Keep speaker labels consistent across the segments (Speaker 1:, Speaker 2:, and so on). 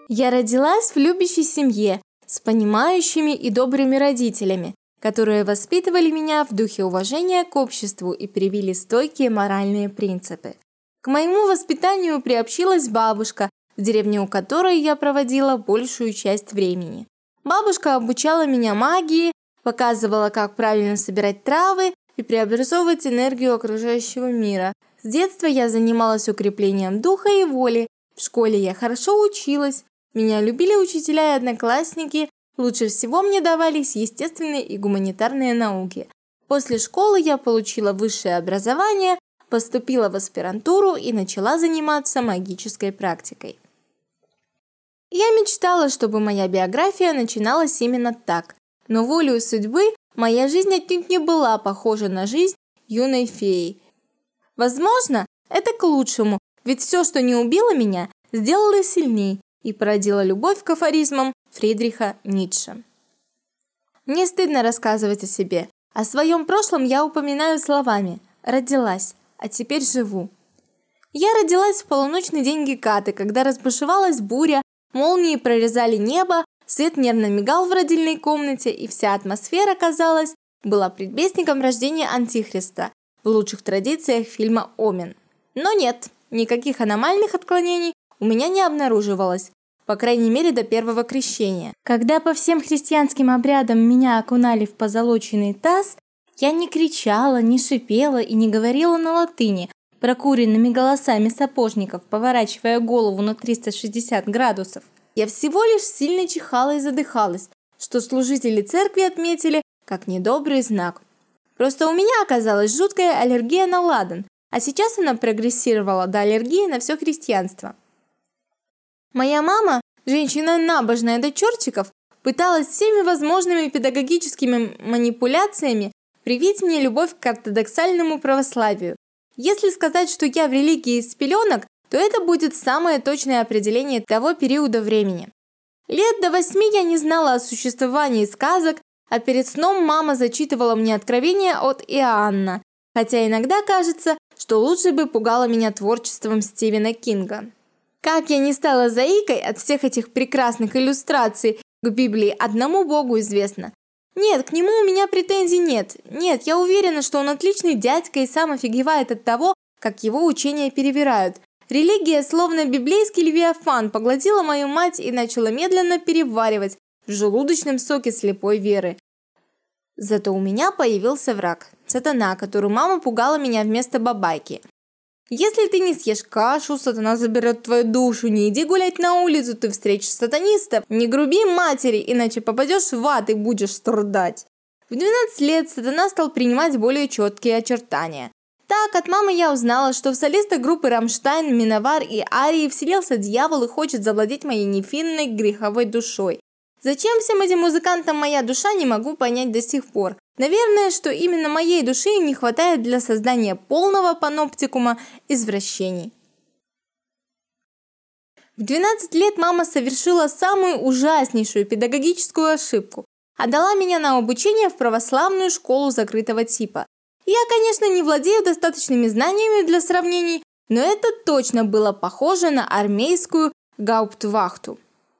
Speaker 1: Я родилась в любящей семье с понимающими и добрыми родителями, которые воспитывали меня в духе уважения к обществу и привили стойкие моральные принципы. К моему воспитанию приобщилась бабушка, в деревне у которой я проводила большую часть времени. Бабушка обучала меня магии, показывала, как правильно собирать травы и преобразовывать энергию окружающего мира. С детства я занималась укреплением духа и воли. В школе я хорошо училась. Меня любили учителя и одноклассники. Лучше всего мне давались естественные и гуманитарные науки. После школы я получила высшее образование, поступила в аспирантуру и начала заниматься магической практикой. Я мечтала, чтобы моя биография начиналась именно так. Но волею судьбы моя жизнь отнюдь не была похожа на жизнь юной феи. Возможно, это к лучшему, ведь все, что не убило меня, сделало сильней и породило любовь к афоризмам Фридриха Ницше. Мне стыдно рассказывать о себе. О своем прошлом я упоминаю словами «родилась», а теперь живу. Я родилась в полуночный день Гекаты, когда разбушевалась буря, молнии прорезали небо, свет нервно мигал в родильной комнате, и вся атмосфера, казалось, была предвестником рождения Антихриста в лучших традициях фильма «Омен». Но нет, никаких аномальных отклонений у меня не обнаруживалось, по крайней мере до первого крещения. Когда по всем христианским обрядам меня окунали в позолоченный таз, я не кричала, не шипела и не говорила на латыни, прокуренными голосами сапожников, поворачивая голову на 360 градусов. Я всего лишь сильно чихала и задыхалась, что служители церкви отметили как недобрый знак. Просто у меня оказалась жуткая аллергия на ладан, а сейчас она прогрессировала до аллергии на все христианство. Моя мама, женщина набожная до чертиков, пыталась всеми возможными педагогическими манипуляциями привить мне любовь к ортодоксальному православию. Если сказать, что я в религии из пеленок, то это будет самое точное определение того периода времени. Лет до 8 я не знала о существовании сказок, а перед сном мама зачитывала мне откровения от Иоанна, хотя иногда кажется, что лучше бы пугала меня творчеством Стивена Кинга. Как я не стала заикой от всех этих прекрасных иллюстраций к Библии, одному Богу известно. Нет, к нему у меня претензий нет. Нет, я уверена, что он отличный дядька и сам офигевает от того, как его учения перевирают. Религия, словно библейский левиафан, поглотила мою мать и начала медленно переваривать в желудочном соке слепой веры. Зато у меня появился враг – сатана, которую мама пугала меня вместо бабайки. Если ты не съешь кашу, сатана заберет твою душу, не иди гулять на улицу, ты встретишь сатанистов, не груби матери, иначе попадешь в ад и будешь страдать. В 12 лет сатана стал принимать более четкие очертания. Так, от мамы я узнала, что в солистах группы Рамштайн, Миновар и Арии вселился дьявол и хочет завладеть моей невинной греховой душой. Зачем всем этим музыкантам моя душа, не могу понять до сих пор. Наверное, что именно моей души им не хватает для создания полного паноптикума извращений. В 12 лет мама совершила самую ужаснейшую педагогическую ошибку. Отдала меня на обучение в православную школу закрытого типа. Я, конечно, не владею достаточными знаниями для сравнений, но это точно было похоже на армейскую гауптвахту.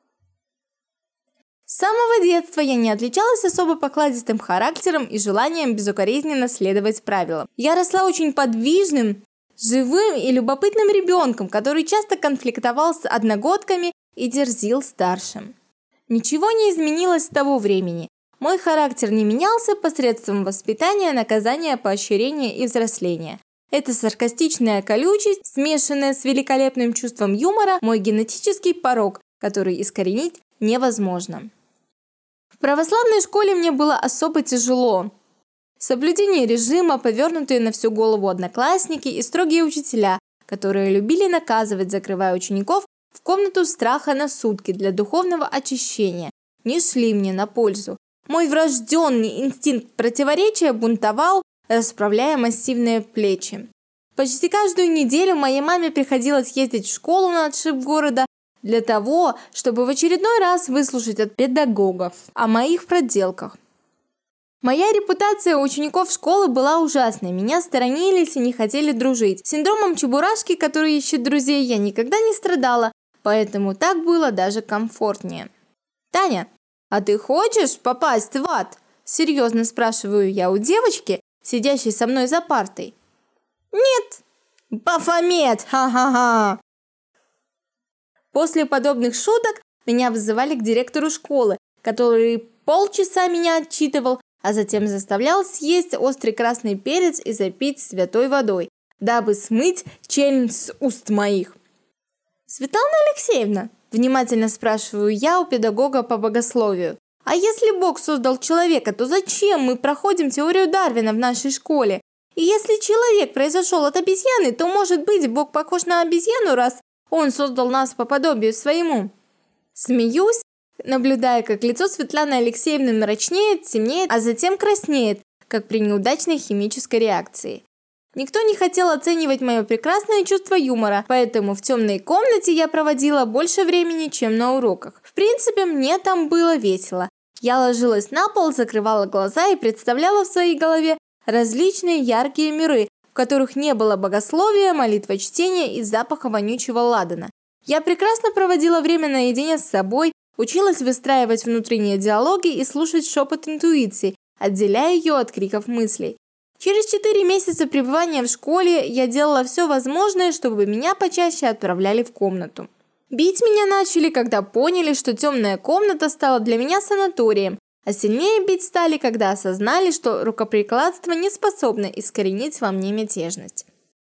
Speaker 1: С самого детства я не отличалась особо покладистым характером и желанием безукоризненно следовать правилам. Я росла очень подвижным, живым и любопытным ребенком, который часто конфликтовал с одногодками и дерзил старшим. Ничего не изменилось с того времени. Мой характер не менялся посредством воспитания, наказания, поощрения и взросления. Эта саркастичная колючесть, смешанная с великолепным чувством юмора, мой генетический порок, который искоренить невозможно. В православной школе мне было особо тяжело. Соблюдение режима, повернутые на всю голову одноклассники и строгие учителя, которые любили наказывать, закрывая учеников в комнату страха на сутки для духовного очищения, не шли мне на пользу. Мой врожденный инстинкт противоречия бунтовал, расправляя массивные плечи. Почти каждую неделю моей маме приходилось ездить в школу на отшиб города, для того, чтобы в очередной раз выслушать от педагогов о моих проделках. Моя репутация у учеников школы была ужасной, меня сторонились и не хотели дружить. Синдромом Чебурашки, который ищет друзей, я никогда не страдала, поэтому так было даже комфортнее. «Таня, а ты хочешь попасть в ад?» – серьезно спрашиваю я у девочки, сидящей со мной за партой. «Нет!» «Бафомет! Ха-ха-ха!» После подобных шуток меня вызывали к директору школы, который полчаса меня отчитывал, а затем заставлял съесть острый красный перец и запить святой водой, дабы смыть челюсть с уст моих. «Светлана Алексеевна», – внимательно спрашиваю я у педагога по богословию, «а если Бог создал человека, то зачем мы проходим теорию Дарвина в нашей школе? И если человек произошел от обезьяны, то, может быть, Бог похож на обезьяну, раз Он создал нас по подобию своему?» Смеюсь, наблюдая, как лицо Светланы Алексеевны мрачнеет, темнеет, а затем краснеет, как при неудачной химической реакции. Никто не хотел оценивать мое прекрасное чувство юмора, поэтому в темной комнате я проводила больше времени, чем на уроках. В принципе, мне там было весело. Я ложилась на пол, закрывала глаза и представляла в своей голове различные яркие миры, в которых не было богословия, молитвочтения и запаха вонючего ладана. Я прекрасно проводила время наедине с собой, училась выстраивать внутренние диалоги и слушать шепот интуиции, отделяя ее от криков мыслей. Через 4 месяца пребывания в школе я делала все возможное, чтобы меня почаще отправляли в комнату. Бить меня начали, когда поняли, что темная комната стала для меня санаторием, а сильнее бить стали, когда осознали, что рукоприкладство не способно искоренить во мне мятежность.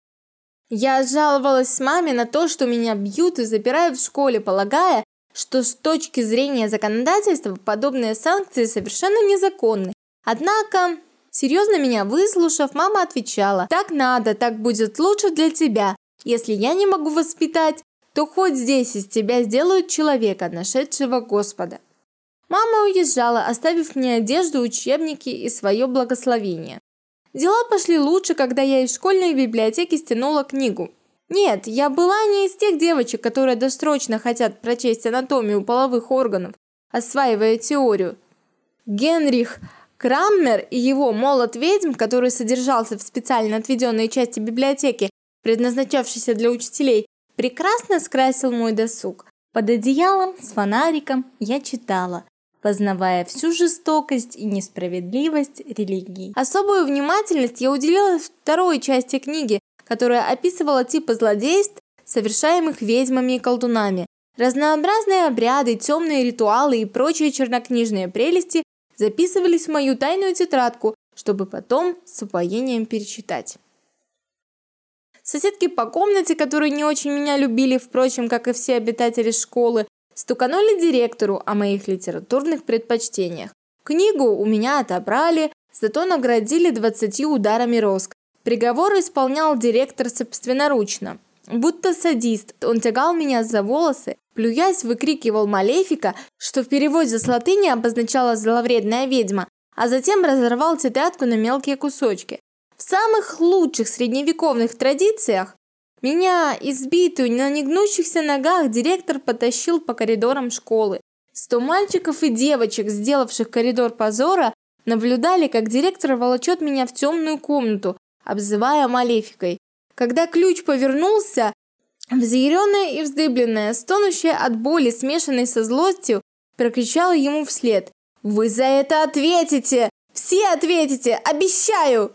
Speaker 1: Я жаловалась маме на то, что меня бьют и запирают в школе, полагая, что с точки зрения законодательства подобные санкции совершенно незаконны. Однако, серьезно меня выслушав, мама отвечала: «Так надо, так будет лучше для тебя. Если я не могу воспитать, то хоть здесь из тебя сделают человека, нашедшего Господа». Мама уезжала, оставив мне одежду, учебники и свое благословение. Дела пошли лучше, когда я из школьной библиотеки стянула книгу. Нет, я была не из тех девочек, которые досрочно хотят прочесть анатомию половых органов, осваивая теорию. Генрих Краммер и его «Молот ведьм», который содержался в специально отведенной части библиотеки, предназначавшейся для учителей, прекрасно скрасил мой досуг. Под одеялом с фонариком я читала, познавая всю жестокость и несправедливость религии. Особую внимательность я уделила второй части книги, которая описывала типы злодейств, совершаемых ведьмами и колдунами. Разнообразные обряды, темные ритуалы и прочие чернокнижные прелести записывались в мою тайную тетрадку, чтобы потом с упоением перечитать. Соседки по комнате, которые не очень меня любили, впрочем, как и все обитатели школы, стуканули директору о моих литературных предпочтениях. Книгу у меня отобрали, зато наградили 20 ударами роск. Приговор исполнял директор собственноручно. Будто садист, он тягал меня за волосы, плюясь, выкрикивал «Малефика», что в переводе с латыни обозначало «зловредная ведьма», а затем разорвал тетрадку на мелкие кусочки. В самых лучших средневековых традициях меня, избитую на негнущихся ногах, директор потащил по коридорам школы. 100 мальчиков и девочек, сделавших коридор позора, наблюдали, как директор волочет меня в темную комнату, обзывая малефикой. Когда ключ повернулся, взъяренная и вздыбленная, стонущая от боли, смешанной со злостью, прокричала ему вслед: «Вы за это ответите! Все ответите! Обещаю!»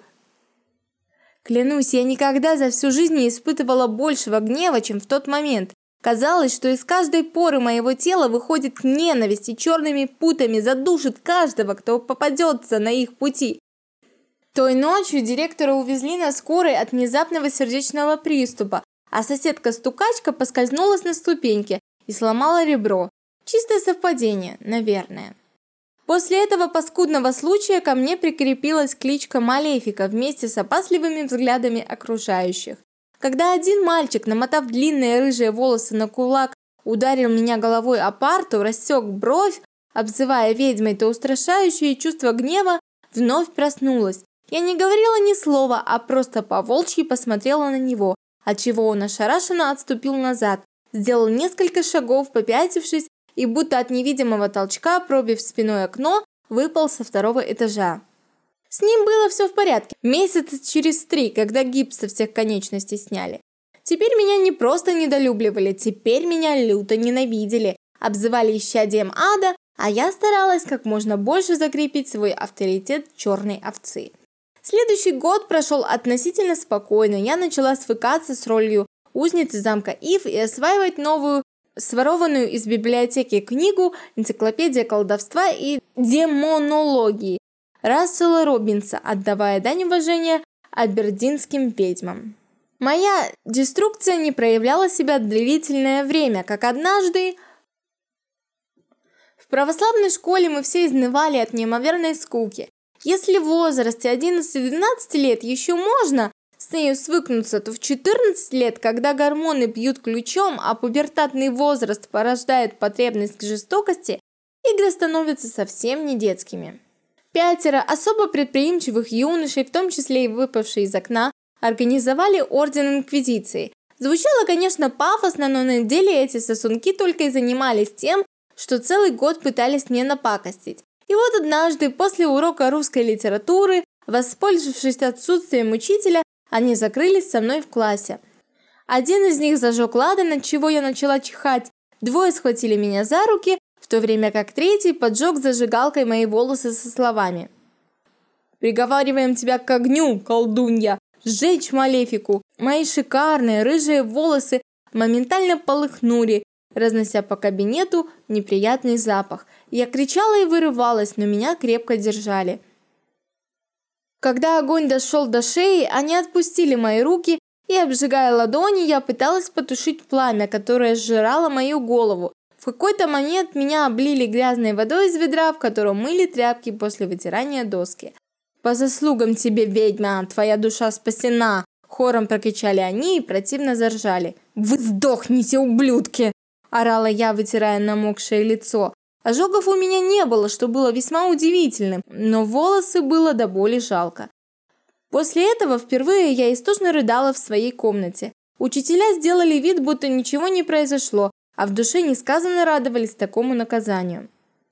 Speaker 1: Клянусь, я никогда за всю жизнь не испытывала большего гнева, чем в тот момент. Казалось, что из каждой поры моего тела выходит ненависть и черными путами задушит каждого, кто попадется на их пути. Той ночью директора увезли на скорой от внезапного сердечного приступа, а соседка-стукачка поскользнулась на ступеньке и сломала ребро. Чистое совпадение, наверное. После этого паскудного случая ко мне прикрепилась кличка Малефика вместе с опасливыми взглядами окружающих. Когда один мальчик, намотав длинные рыжие волосы на кулак, ударил меня головой о парту, рассек бровь, обзывая ведьмой, то устрашающее чувство гнева вновь проснулось. Я не говорила ни слова, а просто по-волчьи посмотрела на него, отчего он ошарашенно отступил назад, сделал несколько шагов, попятившись, и будто от невидимого толчка, пробив спиной окно, выпал со 2-го этажа. С ним было все в порядке. Месяца через 3, когда гипс со всех конечностей сняли. Теперь меня не просто недолюбливали, теперь меня люто ненавидели, обзывали исчадием ада, а я старалась как можно больше закрепить свой авторитет черной овцы. Следующий год прошел относительно спокойно, я начала свыкаться с ролью узницы замка Ив и осваивать новую, сворованную из библиотеки книгу «Энциклопедия колдовства и демонологии» Рассела Робинса, отдавая дань уважения абердинским ведьмам. Моя деструкция не проявляла себя длительное время, как однажды в православной школе мы все изнывали от неимоверной скуки. Если в возрасте 11-12 лет еще можно с нею свыкнуться, то в 14 лет, когда гормоны бьют ключом, а пубертатный возраст порождает потребность к жестокости, игры становятся совсем не детскими. 5 особо предприимчивых юношей, в том числе и выпавшие из окна, организовали орден Инквизиции. Звучало, конечно, пафосно, но на деле эти сосунки только и занимались тем, что целый год пытались мне напакостить. И вот однажды, после урока русской литературы, воспользовавшись отсутствием учителя, они закрылись со мной в классе. Один из них зажег ладан, от чего я начала чихать. 2 схватили меня за руки, в то время как 3 поджег зажигалкой мои волосы со словами: «Приговариваем тебя к огню, колдунья! Сжечь Малефику!» Мои шикарные рыжие волосы моментально полыхнули, разнося по кабинету неприятный запах. Я кричала и вырывалась, но меня крепко держали. Когда огонь дошел до шеи, они отпустили мои руки, и, обжигая ладони, я пыталась потушить пламя, которое сжирало мою голову. В какой-то момент меня облили грязной водой из ведра, в котором мыли тряпки после вытирания доски. «По заслугам тебе, ведьма, твоя душа спасена!» Хором прокричали они и противно заржали. «Вы сдохните, ублюдки!» орала я, вытирая намокшее лицо. Ожогов у меня не было, что было весьма удивительным, но волосы было до боли жалко. После этого впервые я истошно рыдала в своей комнате. Учителя сделали вид, будто ничего не произошло, а в душе несказанно радовались такому наказанию.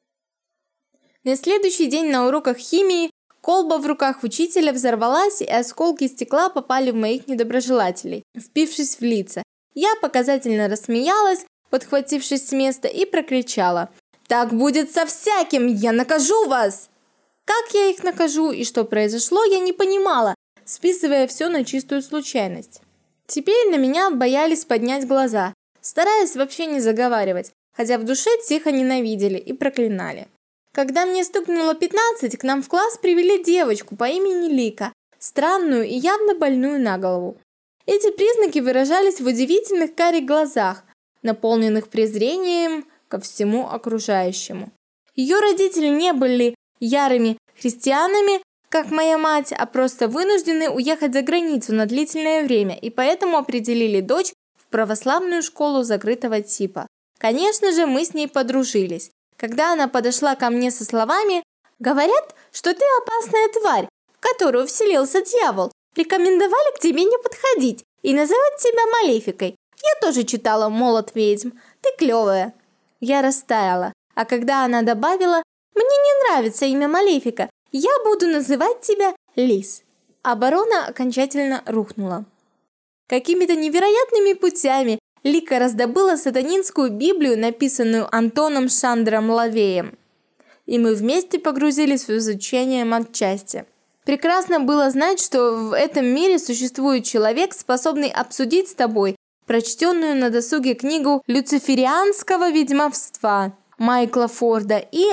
Speaker 1: На следующий день на уроках химии колба в руках учителя взорвалась, и осколки стекла попали в моих недоброжелателей, впившись в лица. Я показательно рассмеялась, подхватившись с места, и прокричала: «Так будет со всяким! Я накажу вас!» Как я их накажу и что произошло, я не понимала, списывая все на чистую случайность. Теперь на меня боялись поднять глаза, стараясь вообще не заговаривать, хотя в душе тихо ненавидели и проклинали. Когда мне стукнуло 15, к нам в класс привели девочку по имени Лика, странную и явно больную на голову. Эти признаки выражались в удивительных карих глазах, наполненных презрением ко всему окружающему. Ее родители не были ярыми христианами, как моя мать, а просто вынуждены уехать за границу на длительное время, и поэтому определили дочь в православную школу закрытого типа. Конечно же, мы с ней подружились. Когда она подошла ко мне со словами: «Говорят, что ты опасная тварь, в которую вселился дьявол. Рекомендовали к тебе не подходить и называть тебя Малефикой. Я тоже читала «Молот ведьм». Ты клевая». Я растаяла, а когда она добавила: «Мне не нравится имя Малефика, я буду называть тебя Лис», оборона окончательно рухнула. Какими-то невероятными путями Лика раздобыла сатанинскую Библию, написанную Антоном Шандром Лавеем, и мы вместе погрузились в изучение матчасти. Прекрасно было знать, что в этом мире существует человек, способный обсудить с тобой прочтенную на досуге книгу люциферианского ведьмовства Майкла Форда и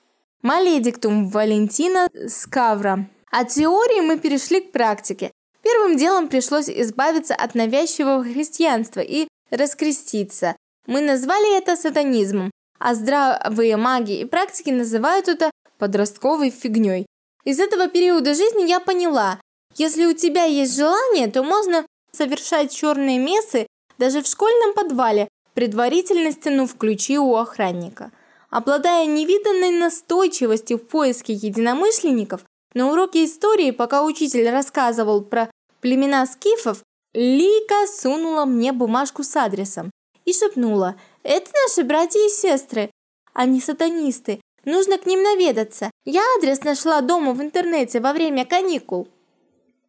Speaker 1: Маледиктум Валентина Скавра. От теории мы перешли к практике. Первым делом пришлось избавиться от навязчивого христианства и раскреститься. Мы назвали это сатанизмом, а здравые маги и практики называют это подростковой фигней. Из этого периода жизни я поняла: если у тебя есть желание, то можно совершать черные мессы даже в школьном подвале, предварительно стянув ключи у охранника. Обладая невиданной настойчивостью в поиске единомышленников, на уроке истории, пока учитель рассказывал про племена скифов, Лика сунула мне бумажку с адресом и шепнула: «Это наши братья и сестры, они сатанисты, нужно к ним наведаться. Я адрес нашла дома в интернете во время каникул».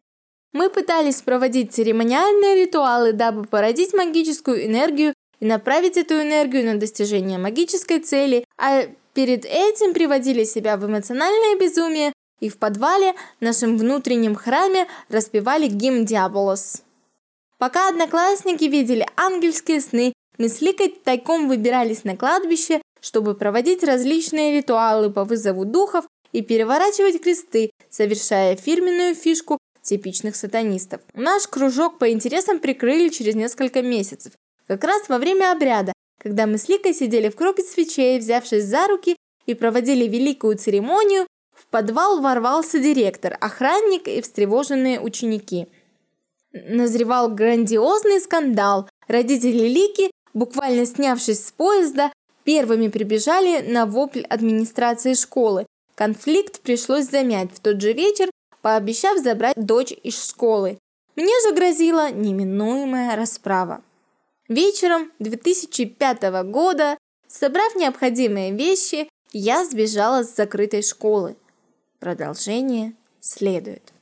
Speaker 1: Мы пытались проводить церемониальные ритуалы, дабы породить магическую энергию и направить эту энергию на достижение магической цели, а перед этим приводили себя в эмоциональное безумие и в подвале, в нашем внутреннем храме, распевали гимн Диаболос. Пока одноклассники видели ангельские сны, мы с Ликой тайком выбирались на кладбище, чтобы проводить различные ритуалы по вызову духов и переворачивать кресты, совершая фирменную фишку типичных сатанистов. Наш кружок по интересам прикрыли через несколько месяцев, как раз во время обряда, когда мы с Ликой сидели в круге свечей, взявшись за руки, и проводили великую церемонию. В подвал ворвался директор, охранник и встревоженные ученики. Назревал грандиозный скандал. Родители Лики, буквально снявшись с поезда, первыми прибежали на вопль администрации школы. Конфликт пришлось замять в тот же вечер, пообещав забрать дочь из школы. Мне же грозила неминуемая расправа. Вечером 2005 года, собрав необходимые вещи, я сбежала с закрытой школы. Продолжение следует.